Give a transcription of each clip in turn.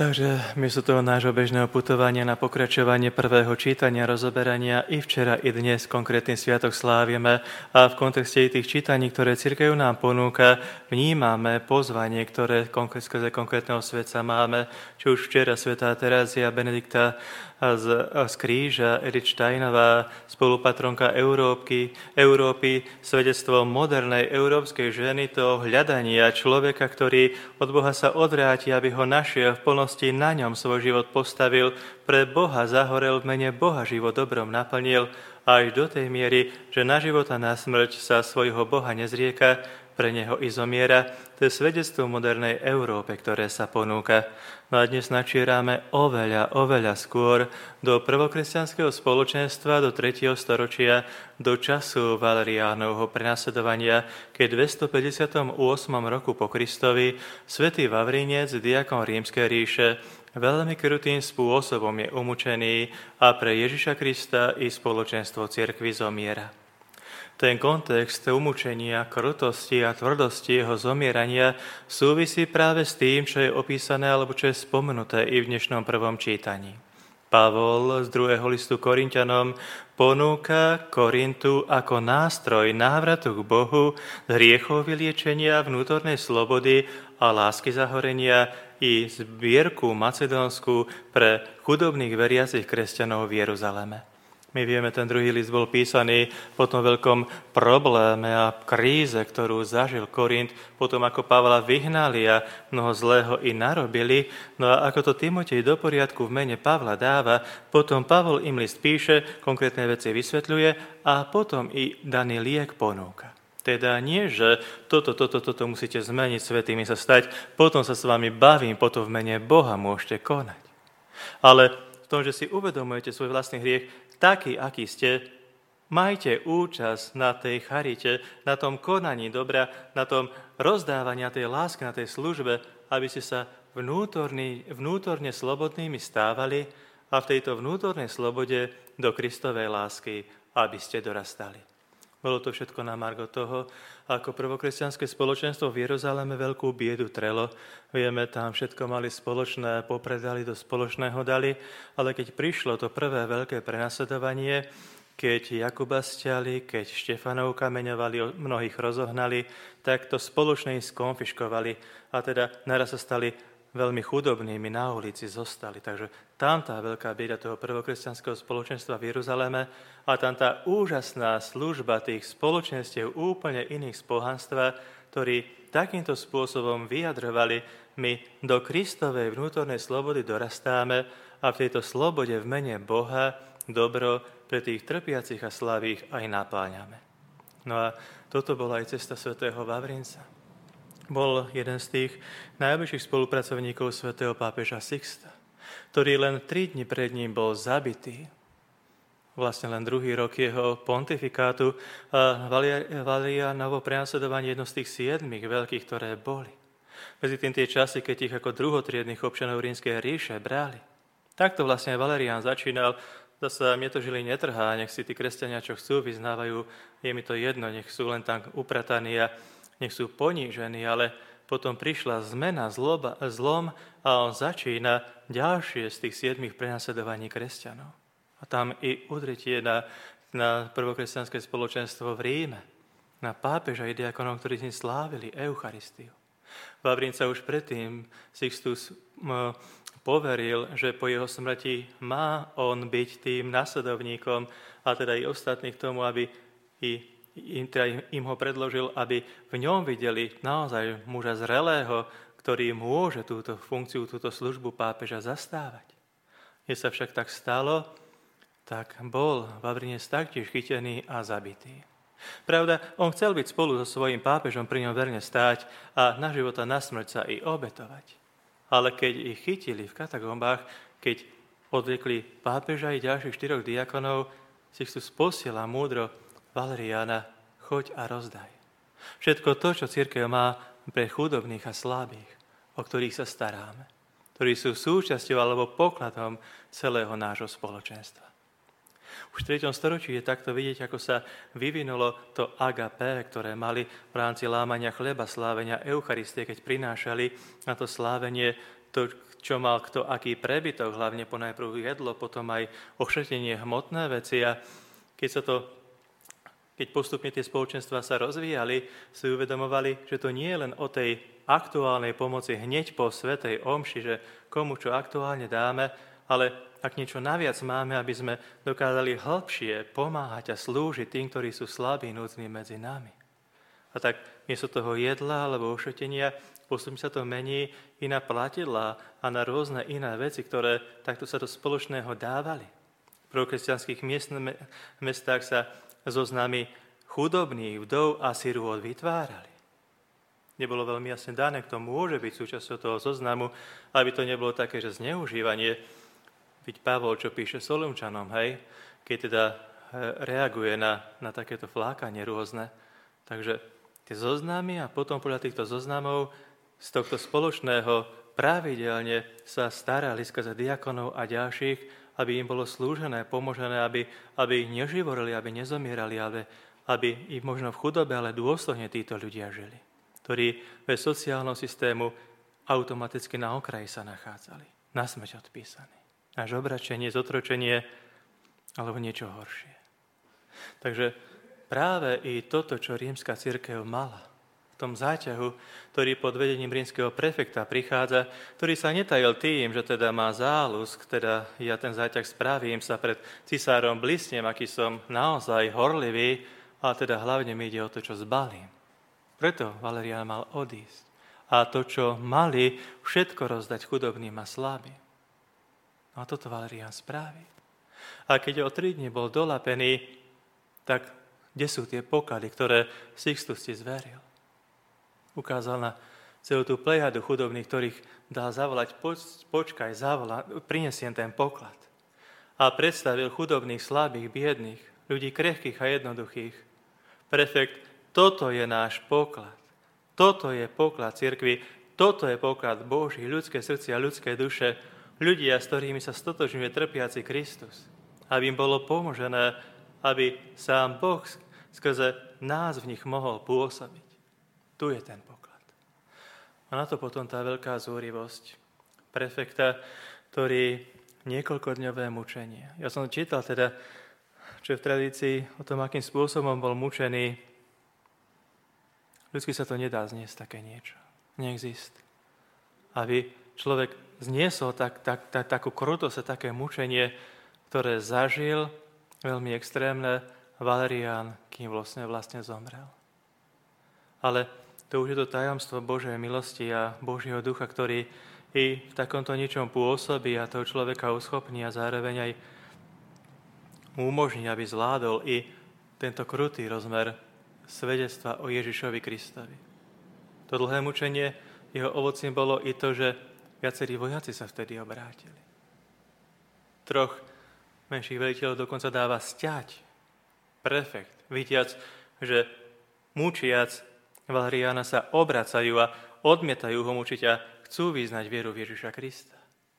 Takže miesto toho nášho bežného putovania na pokračovanie prvého čítania, rozoberania i včera, i dnes konkrétny sviatok slávime a v kontexte tých čítaní, ktoré cirkev nám ponúka, vnímame pozvanie, ktoré skrze konkrétneho svetca máme. Či už včera svätá Terázia Benedikta z kríža, Edith Steinová, spolupatronka Európy, svedectvo modernej európskej ženy, to hľadania človeka, ktorý od Boha sa odvráti, aby ho našiel v plnosti, na ňom svoj život postavil, pre Boha zahorel, v mene Boha život dobrom naplnil, až do tej miery, že na život a na smrť sa svojho Boha nezrieka, pre neho i zomiera. To je svedectvo modernej Európe, ktoré sa ponúka. No a dnes načierame oveľa skôr do prvokresťanského spoločenstva, do 3. storočia, do času Valeriánovho prenasledovania, keď v 258. roku po Kristovi svätý Vavrínec, diakon Rímskej ríše, veľmi krutým spôsobom je umučený a pre Ježiša Krista i spoločenstvo cirkvi zomiera. Ten kontext umučenia, krutosti a tvrdosti jeho zomierania súvisí práve s tým, čo je opísané alebo čo je spomenuté i v dnešnom prvom čítaní. Pavol z 2. listu Korinťanom ponúka Korintu ako nástroj návratu k Bohu, hriechov vyliečenia, vnútornej slobody a lásky zahorenia i zbierku macedónsku pre chudobných veriacich kresťanov v Jeruzaleme. My vieme, ten druhý list bol písaný po tom veľkom probléme a kríze, ktorú zažil Korint, potom ako Pavla vyhnali a mnoho zlého i narobili. No a ako to Timotej do poriadku v mene Pavla dáva, potom Pavol im list píše, konkrétne veci vysvetľuje a potom i daný liek ponúka. Teda nie, že toto musíte zmeniť, svätými sa stať, potom sa s vami bavím, potom v mene Boha môžete konať. Ale v tom, že si uvedomujete svoj vlastný hriech, taký, aký ste, majte účasť na tej charite, na tom konaní dobra, na tom rozdávaní, na tej láske, na tej službe, aby ste sa vnútorne slobodnými stávali a v tejto vnútornej slobode do Kristovej lásky, aby ste dorastali. Bolo to všetko na margo toho, ako prvokresťanské spoločenstvo v Jeruzaleme veľkú biedu trelo. Vieme, tam všetko mali spoločné, popredali, do spoločného dali, ale keď prišlo to prvé veľké prenasledovanie, keď Jakuba stiali, keď Štefanov kameňovali, mnohých rozohnali, tak to spoločne ich skonfiškovali a teda naraz sa stali veľmi chudobnými, na ulici zostali. Takže tam tá veľká bieda toho prvokresťanského spoločenstva v Jeruzaleme a tam tá úžasná služba tých spoločenstiev úplne iných z pohanstva, ktorí takýmto spôsobom vyjadrovali, my do Kristovej vnútornej slobody dorastáme a v tejto slobode v mene Boha dobro pre tých trpiacich a slabých aj napáňame. No a toto bola aj cesta svätého Vavrínca. Bol jeden z tých najbližších spolupracovníkov svätého pápeža Sixta, ktorý len 3 dni pred ním bol zabitý. Vlastne len druhý rok jeho pontifikátu a Valeriánovo prenasledovanie jedno z tých 7 veľkých, ktoré boli. Medzi tým tie časy, keď ich ako druhotriednych občanov Rímskej ríše brali. Takto vlastne Valerián začínal. Zasa mne to žili netrhá, nech si tí kresťania, čo chcú, vyznávajú, je mi to jedno, nech sú len tak uprataní a nech sú ponížení, ale potom prišla zmena, zlom a on začína ďalšie z tých 7 prenasledovaní kresťanov. A tam i udretie na prvokresťanské spoločenstvo v Ríme, na pápeža i diakonov, ktorí s ním slávili Eucharistiu. Vavrínca už predtým Sixtus poveril, že po jeho smrti má on byť tým nasledovníkom a teda i ostatných k tomu, aby im ho predložil, aby v ňom videli naozaj muža zrelého, ktorý môže túto funkciu, túto službu pápeža zastávať. Keď sa však tak stalo, tak bol Vavrínec taktiež chytený a zabitý. Pravda, on chcel byť spolu so svojím pápežom, pri ňom verne stáť a na život a na smrť sa i obetovať. Ale keď ich chytili v katakombách, keď odvekli pápeža i ďalších 4 diakonov, Sixtus posiela múdro Valeriána, choď a rozdaj. Všetko to, čo cirkev má pre chudobných a slabých, o ktorých sa staráme, ktorí sú súčasťou alebo pokladom celého nášho spoločenstva. Už v 3. storočí je takto vidieť, ako sa vyvinulo to agapé, ktoré mali v rámci lámania chleba, slávenia Eucharistie, keď prinášali na to slávenie to, čo mal kto aký prebytok, hlavne ponajprv jedlo, potom aj ošetenie hmotné veci. A keď postupne tie spoločenstvá sa rozvíjali, si uvedomovali, že to nie je len o tej aktuálnej pomoci hneď po svätej omši, že komu čo aktuálne dáme, ale ak niečo naviac máme, aby sme dokázali hĺbšie pomáhať a slúžiť tým, ktorí sú slabí, núdzni medzi nami. A tak miesto toho jedla alebo ošetenia postupne sa to mení i na platidlá a na rôzne iné veci, ktoré takto sa do spoločného dávali. V prokresťanských mestách sa zoznamy chudobných, vdov a sirôt vytvárali. Nebolo veľmi jasne dané, kto môže byť súčasťou toho zoznamu, aby to nebolo také, že zneužívanie. Byť Pavol, čo píše Solunčanom, hej, keď teda reaguje na takéto flákanie rôzne. Takže tie zoznamy a potom podľa týchto zoznamov z tohto spoločného pravidelne sa starali skrze diakonov a ďalších, aby im bolo slúžené, pomožené, aby ich neživorili, aby nezomierali, aby ich možno v chudobe, ale dôstojne títo ľudia žili, ktorí bez sociálneho systému automaticky na okraji sa nachádzali, na smrť odpísaní. Až obračenie, zotročenie alebo niečo horšie. Takže práve i toto, čo rímska cirkev mala, v tom záťahu, ktorý pod vedením rímskeho prefekta prichádza, ktorý sa netajil tým, že teda má záľusk, teda ja ten záťah spravím, sa pred cisárom blísnem, aký som naozaj horlivý, ale teda hlavne mi ide o to, čo zbalím. Preto Valerián mal odísť. A to, čo mali, všetko rozdať chudobným a slabým. No a toto Valerián spraví. A keď o 3 dni bol dolapený, tak kde sú tie poklady, ktoré Sixtus ti zveril? Ukázal na celú tú plejadu chudobných, ktorých dal zavolať, počkaj, prinesiem ten poklad. A predstavil chudobných, slabých, biedných, ľudí krehkých a jednoduchých. Prefekt, toto je náš poklad. Toto je poklad cirkvi, toto je poklad Boží, ľudské srdcia, ľudské duše, ľudia, s ktorými sa stotožňuje trpiaci Kristus. Aby im bolo pomožené, aby sám Boh skrze nás v nich mohol pôsobiť. Tu je ten poklad. A na to potom tá veľká zúrivosť prefekta, ktorý niekoľkodňové mučenie. Ja som čítal teda, čo v tradícii o tom, akým spôsobom bol mučený. Ľudsky sa to nedá zniesť také niečo. Neexistuje. Aby človek zniesol takú krutosť a také mučenie, ktoré zažil, veľmi extrémne, Valerián, kým vlastne zomrel. Ale to už je to tajomstvo Božej milosti a Božieho ducha, ktorý i v takomto ničom pôsobí a toho človeka uschopní a zároveň aj umožní, aby zvládol i tento krutý rozmer svedectva o Ježišovi Kristovi. To dlhé mučenie, jeho ovocím bolo i to, že viacerí vojaci sa vtedy obrátili. 3 menších veliteľov dokonca dáva sťať. Prefekt, vidiac, že mučiac Valeriána sa obracajú a odmietajú ho mučiť a chcú vyznať vieru v Ježiša Krista.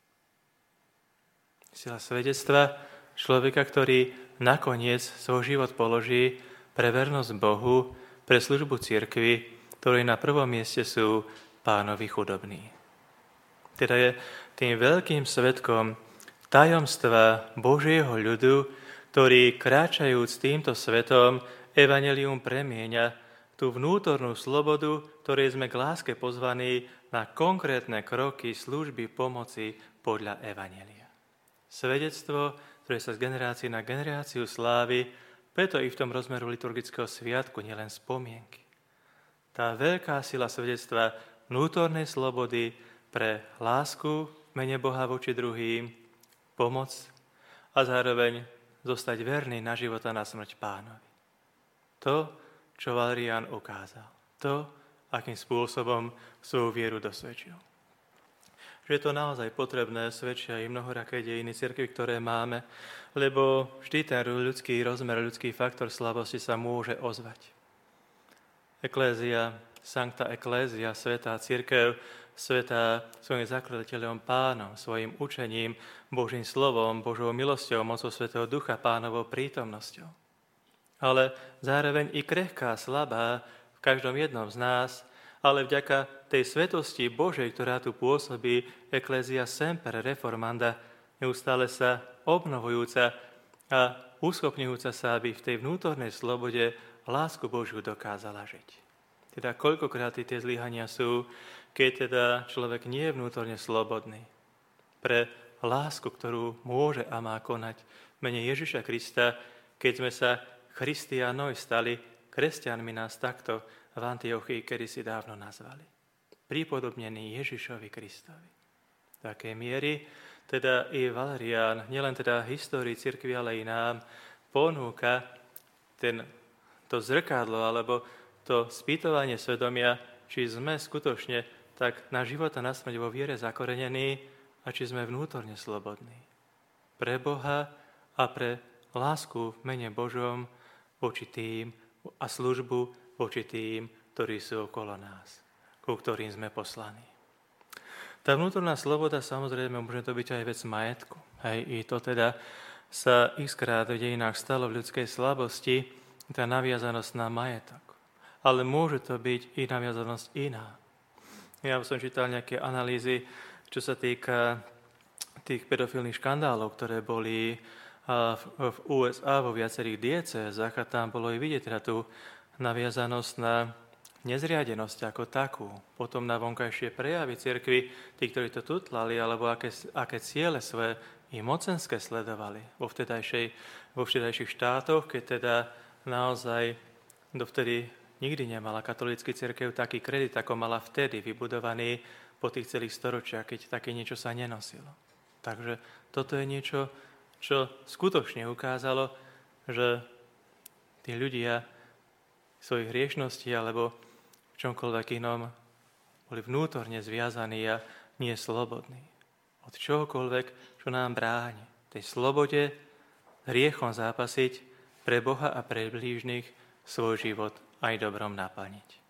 Sila svedectva človeka, ktorý nakoniec svoj život položí pre vernosť Bohu, pre službu cirkvi, ktorej na prvom mieste sú pánovi chudobní. Teda je tým veľkým svedkom tajomstva Božieho ľudu, ktorý kráčajúc týmto svetom evanjelium premieňa tú vnútornú slobodu, ktorej sme k láske pozvaní na konkrétne kroky služby pomoci podľa evanjelia. Svedectvo, ktoré sa z generácie na generáciu slávi, preto i v tom rozmeru liturgického sviatku, nielen spomienky. Tá veľká sila svedectva vnútornej slobody pre lásku v mene Boha voči druhým, pomoc a zároveň zostať verný na život a na smrť Pánovi. To, čo Valerián ukázal. To, akým spôsobom svoju vieru dosvedčil. Že je to naozaj potrebné, svedčia i mnohoraké dejiny cirkvi, ktoré máme, lebo vždy ten ľudský rozmer, ľudský faktor slabosti sa môže ozvať. Eklézia, sancta eklézia, svätá cirkev, svätá svojim zakladateľom Pánom, svojim učením, Božím slovom, Božou milosťou, mocou Svätého Ducha, Pánovou prítomnosťou. Ale zároveň i krehká, slabá v každom jednom z nás ale vďaka tej svetosti Božej, ktorá tu pôsobí, Ecclesia semper reformanda, neustále sa obnovujúca a uschopňujúca sa, aby v tej vnútornej slobode lásku Božiu dokázala žiť. Teda koľkokrát tie zlyhania sú, keď teda človek nie je vnútorne slobodný. Pre lásku, ktorú môže a má konať v mene Ježiša Krista, keď sme sa Christianoi stali, kresťanmi nás takto v Antiochii kedysi dávno nazvali. Pripodobnený Ježišovi Kristovi. V takej miery teda i Valerián, nielen teda histórii cirkvi, ale i nám ponúka to zrkadlo alebo to spýtovanie svedomia, či sme skutočne tak na život a na smrť vo viere zakorenení a či sme vnútorne slobodní. Pre Boha a pre lásku v mene Božom voči tým a službu voči tým, ktorí sú okolo nás, ku ktorým sme poslaní. Tá vnútorná sloboda, samozrejme, môže to byť aj vec majetku. Hej, i to teda sa xkrát v dejinách stalo v ľudskej slabosti, tá naviazanosť na majetok. Ale môže to byť i naviazanosť iná. Ja som čítal nejaké analýzy, čo sa týka tých pedofilných škandálov, ktoré boli v USA vo viacerých diecézach a tam bolo i vidieť teda tú naviazanosť na nezriadenosť ako takú, potom na vonkajšie prejavy cirkvi, tí, ktorí to tutlali, alebo aké ciele svoje i mocenské sledovali vo vtedajších štátoch, keď teda naozaj dovtedy nikdy nemala katolícka cirkev taký kredit, ako mala vtedy, vybudovaný po tých celých storočiach, keď také niečo sa nenosilo. Takže toto je niečo, čo skutočne ukázalo, že tí ľudia svojich hriešnosti alebo v čomkoľvek inom boli vnútorne zviazaní a nie slobodní. Od čohokoľvek, čo nám bráni. Tej slobode hriechom zápasiť pre Boha a pre blížnych svoj život aj dobrom naplniť.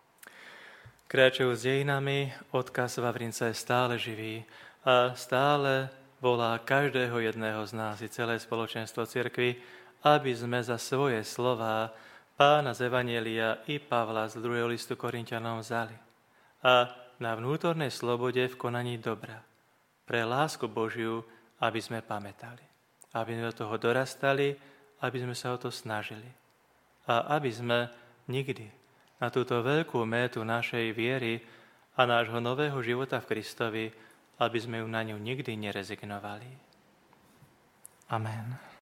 Kráčajú s dejinami, odkaz Vavrinca je stále živý a stále volá každého jedného z nás i celé spoločenstvo cirkvi, aby sme za svoje slová Pána z Evanjelia i Pavla z 2. listu Korinťanom vzali a na vnútornej slobode v konaní dobra, pre lásku Božiu, aby sme pamätali, aby sme do toho dorastali, aby sme sa o to snažili a aby sme nikdy na túto veľkú métu našej viery a nášho nového života v Kristovi, aby sme ju na ňu nikdy nerezignovali. Amen.